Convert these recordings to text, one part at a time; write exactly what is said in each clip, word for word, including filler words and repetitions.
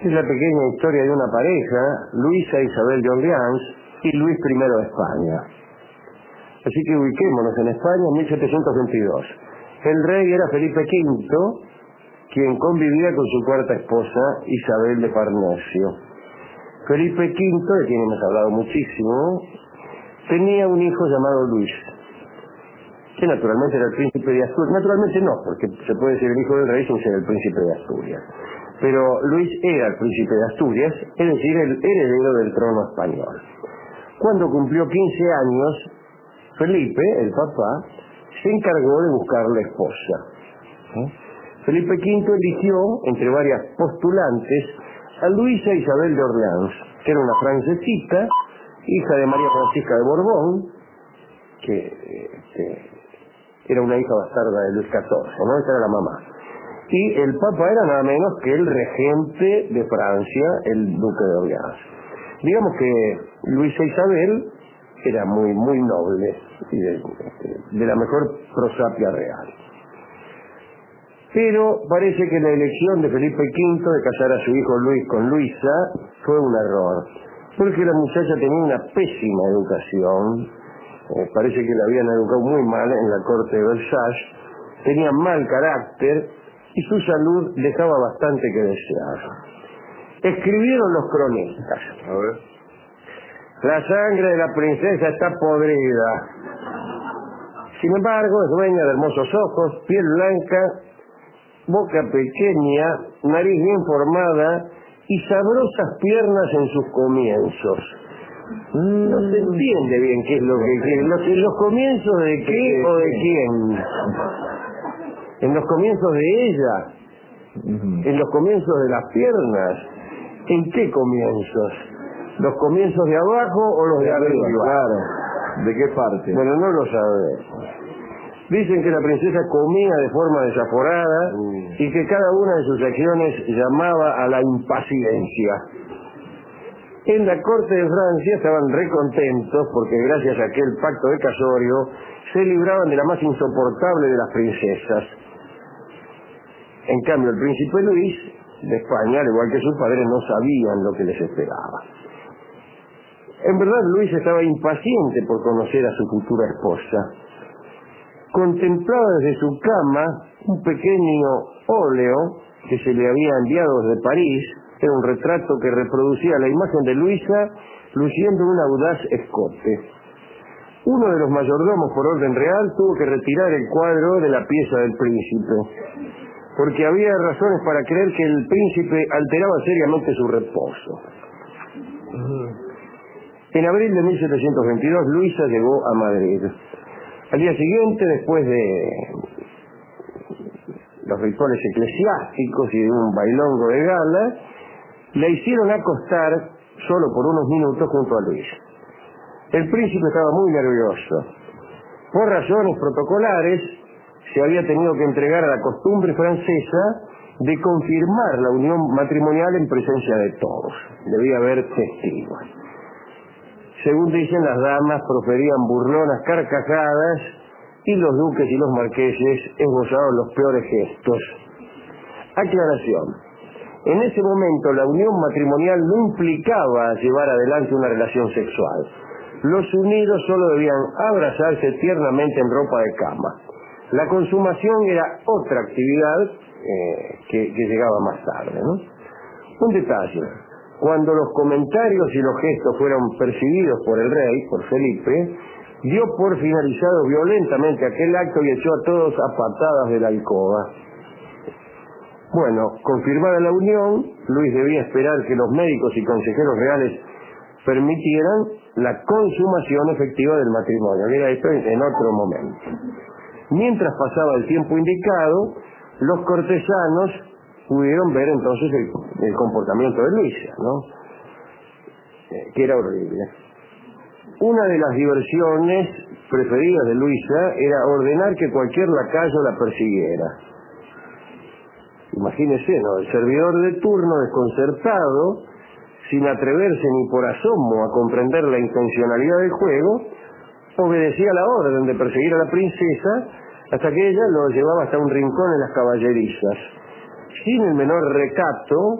Es la pequeña historia de una pareja, Luisa Isabel de Orleans y Luis primero de España. Así que ubiquémonos en España en mil setecientos veintidós. El rey era Felipe quinto, quien convivía con su cuarta esposa, Isabel de Farnesio. Felipe quinto, de quien hemos hablado muchísimo, tenía un hijo llamado Luis, que naturalmente era el príncipe de Asturias. Naturalmente no, porque se puede decir el hijo del rey sin ser el príncipe de Asturias. Pero Luis era el príncipe de Asturias, es decir, el heredero del trono español. Cuando cumplió quince años, Felipe, el papá, se encargó de buscarle esposa. ¿Eh? Felipe quinto eligió, entre varias postulantes, a Luisa Isabel de Orleans, que era una francesita, hija de María Francisca de Borbón, que este, era una hija bastarda de Luis catorce, ¿no? Esa era la mamá. Y el papa era nada menos que el regente de Francia, el duque de Orleans. Digamos que Luisa Isabel era muy muy noble y de, de la mejor prosapia real. Pero parece que la elección de Felipe quinto de casar a su hijo Luis con Luisa fue un error, porque la muchacha tenía una pésima educación. Eh, parece que la habían educado muy mal en la corte de Versalles, tenía mal carácter y su salud dejaba bastante que desear. Escribieron los cronistas: a ver, la sangre de la princesa está podrida. Sin embargo, es dueña de hermosos ojos, piel blanca, boca pequeña, nariz bien formada y sabrosas piernas en sus comienzos. No se entiende bien qué es lo que quiere. ¿Los, ¿Los comienzos de qué o de quién? ¿En los comienzos de ella? ¿En los comienzos de las piernas? ¿En qué comienzos? ¿Los comienzos de abajo o los de arriba? Claro. ¿De qué parte? Bueno, no lo sabemos. Dicen que la princesa comía de forma desaforada mm. y que cada una de sus acciones llamaba a la impaciencia. En la corte de Francia estaban recontentos porque gracias a aquel pacto de casorio se libraban de la más insoportable de las princesas. En cambio, el príncipe Luis de España, al igual que sus padres, no sabían lo que les esperaba. En verdad, Luis estaba impaciente por conocer a su futura esposa. Contemplaba desde su cama un pequeño óleo que se le había enviado desde París. Era un retrato que reproducía la imagen de Luisa luciendo un audaz escote. Uno de los mayordomos, por orden real, tuvo que retirar el cuadro de la pieza del príncipe, porque había razones para creer que el príncipe alteraba seriamente su reposo. En abril de mil setecientos veintidós, Luisa llegó a Madrid. Al día siguiente, después de los rituales eclesiásticos y de un bailongo de gala, la hicieron acostar solo por unos minutos junto a Luis. El príncipe estaba muy nervioso. Por razones protocolares, se había tenido que entregar a la costumbre francesa de confirmar la unión matrimonial en presencia de todos. Debía haber testigos. Según dicen, las damas proferían burlonas carcajadas y los duques y los marqueses esbozaban los peores gestos. Aclaración: en ese momento la unión matrimonial no implicaba llevar adelante una relación sexual. Los unidos solo debían abrazarse tiernamente en ropa de cama. La consumación era otra actividad eh, que, que llegaba más tarde, ¿no? Un detalle: cuando los comentarios y los gestos fueron percibidos por el rey, por Felipe, dio por finalizado violentamente aquel acto y echó a todos a patadas de la alcoba. Bueno, confirmada la unión, Luis debía esperar que los médicos y consejeros reales permitieran la consumación efectiva del matrimonio. Mira, esto en otro momento. Mientras pasaba el tiempo indicado, los cortesanos pudieron ver entonces el, el comportamiento de Luisa, ¿no? Eh, que era horrible. Una de las diversiones preferidas de Luisa era ordenar que cualquier lacayo la persiguiera. Imagínese, ¿no? El servidor de turno, desconcertado, sin atreverse ni por asomo a comprender la intencionalidad del juego, obedecía la orden de perseguir a la princesa hasta que ella lo llevaba hasta un rincón en las caballerizas. Sin el menor recato,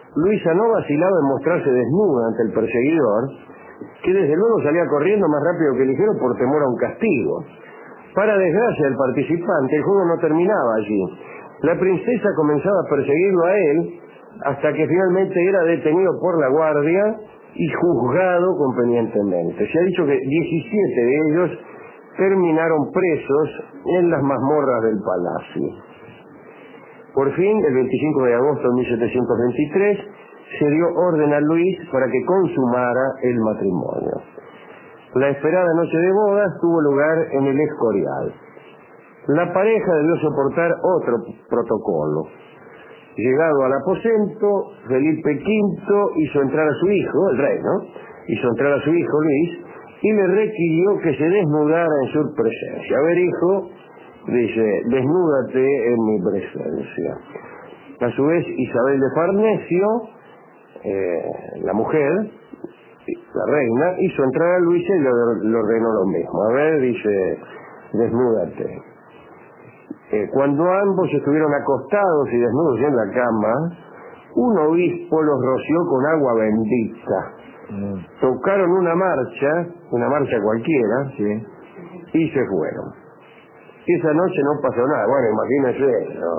Luisa no vacilaba en mostrarse desnuda ante el perseguidor, que desde luego salía corriendo más rápido que ligero por temor a un castigo. Para desgracia del participante, el juego no terminaba allí. La princesa comenzaba a perseguirlo a él, hasta que finalmente era detenido por la guardia y juzgado convenientemente. Se ha dicho que diecisiete de ellos terminaron presos en las mazmorras del palacio. Por fin, el veinticinco de agosto de mil setecientos veintitrés, se dio orden a Luis para que consumara el matrimonio. La esperada noche de bodas tuvo lugar en el Escorial. La pareja debió soportar otro protocolo. Llegado al aposento, Felipe quinto hizo entrar a su hijo, el rey, ¿no? Hizo entrar a su hijo Luis y le requirió que se desnudara en su presencia. A ver, hijo, dice, desnúdate en mi presencia. A su vez, Isabel de Farnesio, eh, la mujer, la reina, hizo entrar a Luis y le, le ordenó lo mismo. A ver, dice, desnúdate. Eh, cuando ambos estuvieron acostados y desnudos en la cama, un obispo los roció con agua bendita. Mm. Tocaron una marcha, una marcha cualquiera, sí, y se fueron. Esa noche no pasó nada. Bueno, imagínese, ¿no?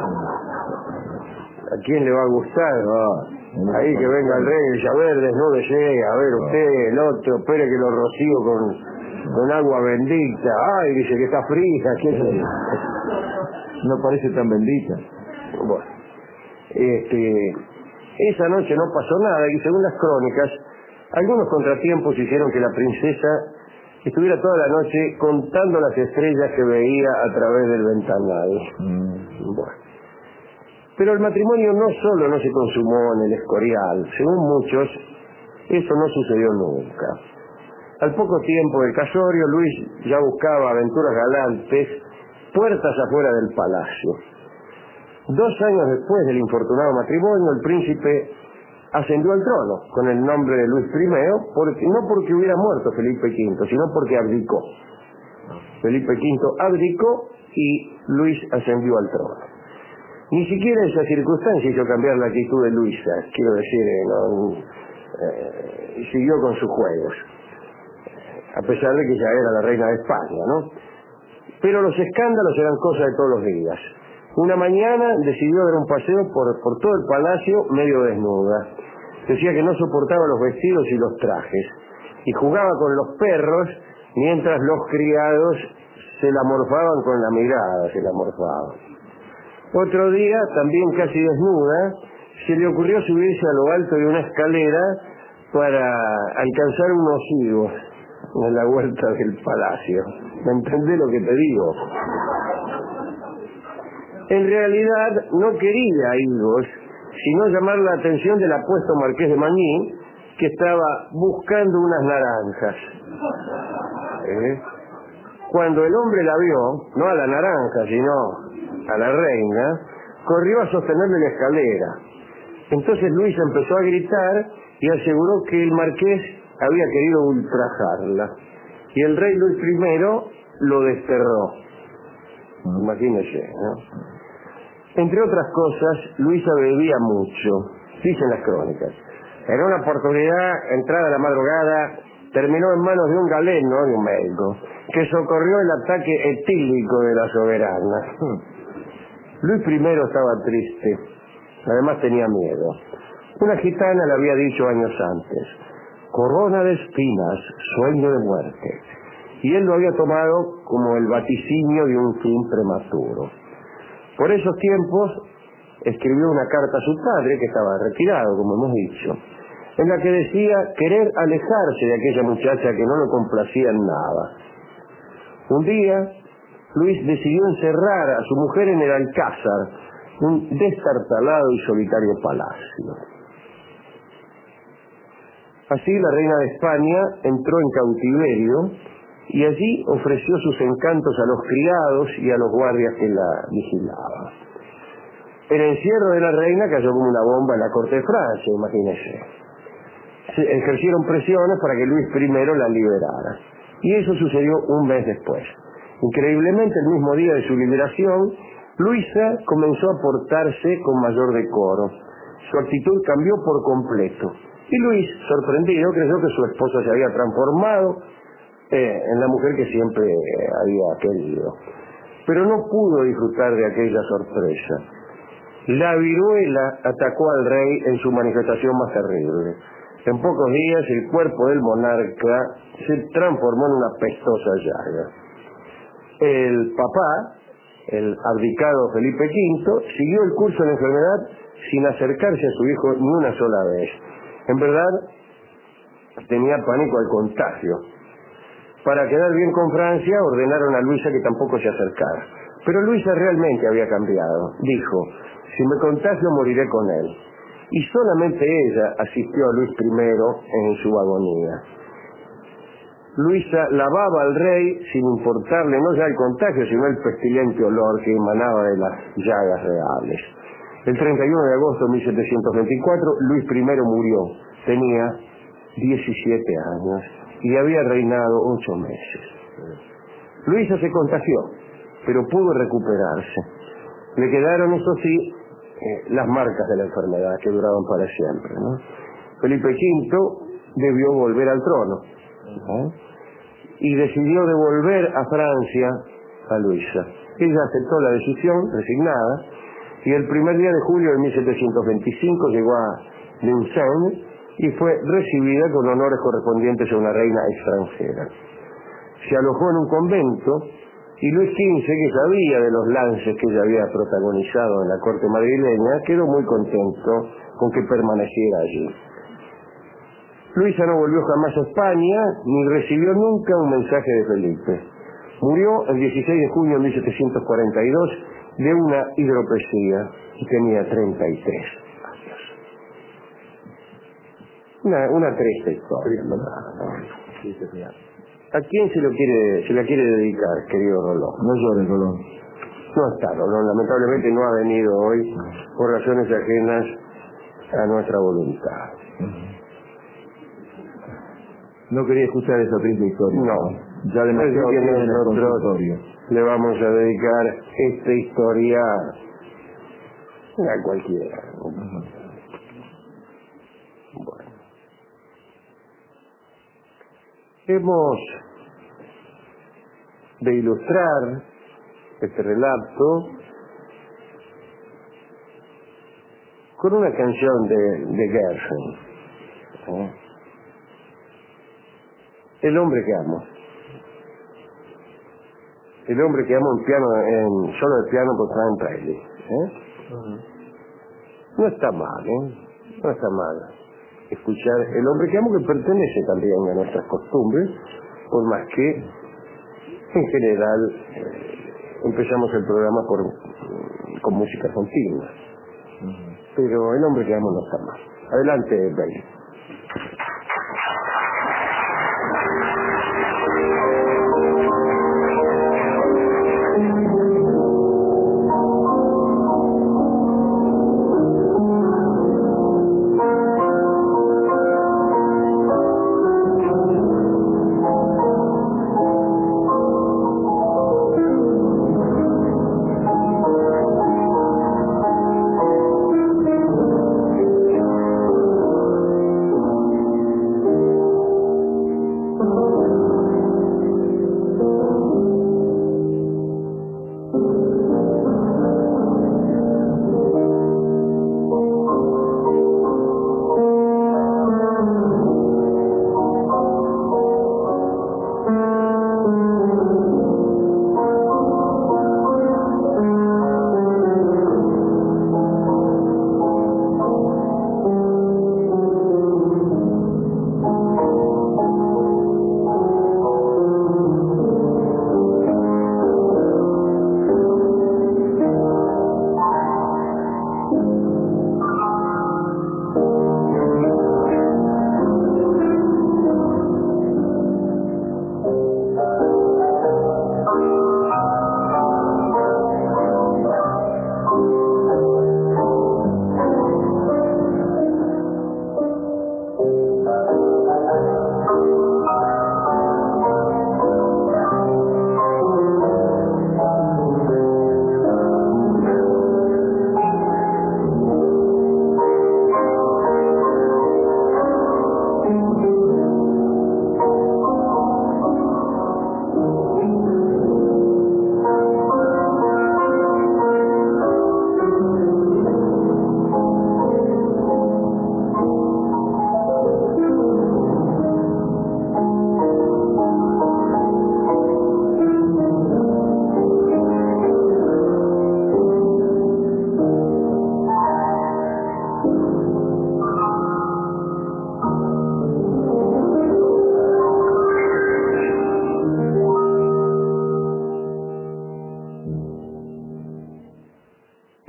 ¿A quién le va a gustar? No. Ahí que venga el rey y dice, a ver, desnúdese, a ver usted, el otro, espere que lo rocío con... con agua bendita. Ay, dice que está fría. ¿Qué es? No parece tan bendita. Bueno, este, esa noche no pasó nada y según las crónicas, algunos contratiempos hicieron que la princesa estuviera toda la noche contando las estrellas que veía a través del ventanal. Mm. Bueno. Pero el matrimonio no solo no se consumó en el Escorial, según muchos, eso no sucedió nunca. Al poco tiempo del casorio, Luis ya buscaba aventuras galantes puertas afuera del palacio. Dos años después del infortunado matrimonio, el príncipe ascendió al trono con el nombre de Luis primero, porque, no porque hubiera muerto Felipe quinto, sino porque abdicó. Felipe quinto abdicó y Luis ascendió al trono. Ni siquiera esa circunstancia hizo cambiar la actitud de Luisa, quiero decir, no, eh, siguió con sus juegos, a pesar de que ya era la reina de España, ¿no? Pero los escándalos eran cosas de todos los días. Una mañana decidió dar un paseo por, por todo el palacio medio desnuda. Decía que no soportaba los vestidos y los trajes, y jugaba con los perros mientras los criados se la morfaban con la mirada, se la morfaban. Otro día, también casi desnuda, se le ocurrió subirse a lo alto de una escalera para alcanzar unos higos en la huerta del palacio. ¿Me entendés lo que te digo? En realidad no quería higos, sino llamar la atención del apuesto marqués de Mañí, que estaba buscando unas naranjas. ¿Eh? Cuando el hombre la vio, no a la naranja, sino a la reina, corrió a sostenerle la escalera. Entonces Luis empezó a gritar y aseguró que el marqués había querido ultrajarla. Y el rey Luis primero lo desterró. Imagínese, ¿no? Entre otras cosas, Luisa bebía mucho, dicen las crónicas. En una oportunidad, entrada la madrugada, terminó en manos de un galeno, de un médico, que socorrió el ataque etílico de la soberana. Luis primero estaba triste, además tenía miedo. Una gitana le había dicho años antes, corona de espinas, sueño de muerte, y él lo había tomado como el vaticinio de un fin prematuro. Por esos tiempos escribió una carta a su padre, que estaba retirado, como hemos dicho, en la que decía querer alejarse de aquella muchacha que no lo complacía en nada. Un día, Luis decidió encerrar a su mujer en el Alcázar, un destartalado y solitario palacio. Así la reina de España entró en cautiverio y allí ofreció sus encantos a los criados y a los guardias que la vigilaban. El encierro de la reina cayó como una bomba en la corte de Francia, imagínense. Se ejercieron presiones para que Luis primero la liberara. Y eso sucedió un mes después. Increíblemente, el mismo día de su liberación, Luisa comenzó a portarse con mayor decoro. su actitud cambió por completo. Y Luis, sorprendido, creyó que su esposa se había transformado eh, en la mujer que siempre eh, había querido. Pero no pudo disfrutar de aquella sorpresa. La viruela atacó al rey en su manifestación más terrible. En pocos días el cuerpo del monarca se transformó en una pestosa llaga. El papá, el abdicado Felipe quinto, siguió el curso de la enfermedad sin acercarse a su hijo ni una sola vez. En verdad, tenía pánico al contagio. Para quedar bien con Francia, ordenaron a Luisa que tampoco se acercara. Pero Luisa realmente había cambiado. Dijo, si me contagio moriré con él. Y solamente ella asistió a Luis primero en su agonía. Luisa lavaba al rey sin importarle no ya el contagio, sino el pestilente olor que emanaba de las llagas reales. El treinta y uno de agosto de mil setecientos veinticuatro, Luis primero murió. Tenía diecisiete años y había reinado ocho meses. Luisa se contagió, pero pudo recuperarse. Le quedaron, eso sí, eh, las marcas de la enfermedad que duraban para siempre, ¿no? Felipe quinto debió volver al trono, ¿no? Y decidió devolver a Francia a Luisa. Ella aceptó la decisión, resignada, y el primer día de julio de mil setecientos veinticinco llegó a Vincennes y fue recibida con honores correspondientes a una reina extranjera. Se alojó en un convento y Luis quince, que sabía de los lances que ella había protagonizado en la corte madrileña, quedó muy contento con que permaneciera allí. Luisa no volvió jamás a España ni recibió nunca un mensaje de Felipe. Murió el dieciséis de junio de mil setecientos cuarenta y dos de una hidropesía y tenía treinta y tres años. Una, una triste historia, ¿verdad? ¿A quién se lo quiere, se la quiere dedicar, querido Rolón? No llores, Rolón. No está, Rolón. Lamentablemente no ha venido hoy por razones ajenas a nuestra voluntad. No quería escuchar esa triste historia. No. Ya demasiado tiene tiene nosotros le vamos a dedicar esta historia a cualquiera. Uh-huh. Bueno. Hemos de ilustrar este relato con una canción de, de Gershwin, ¿eh? El hombre que amo. El hombre que amo en piano, en solo de piano por Frank Riley, ¿eh? Uh-huh. No está mal, ¿eh? No está mal escuchar El hombre que amo, que pertenece también a nuestras costumbres, por más que en general eh, empezamos el programa por, con música continua. Uh-huh. Pero El hombre que amo no está mal. Adelante, Ben.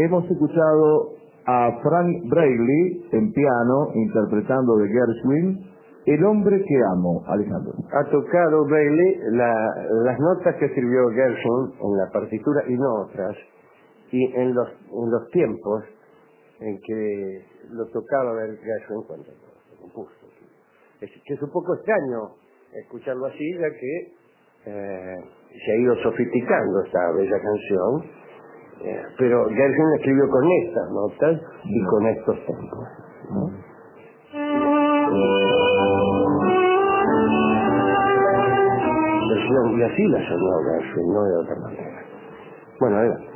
hemos escuchado a Frank Braley en piano, interpretando de Gershwin, El hombre que amo, Alejandro. Ha tocado Braley la, las notas que escribió Gershwin en la partitura y no otras, y en los, en los tiempos en que lo tocaba ver Gershwin cuando lo compuso. Es que es un poco extraño escucharlo así, ya que eh, se ha ido sofisticando esta bella canción, eh, pero Gershwin escribió con estas notas y No. con estos tempos, ¿no? Y así la sonó Gershwin, no de otra manera. Bueno, adelante.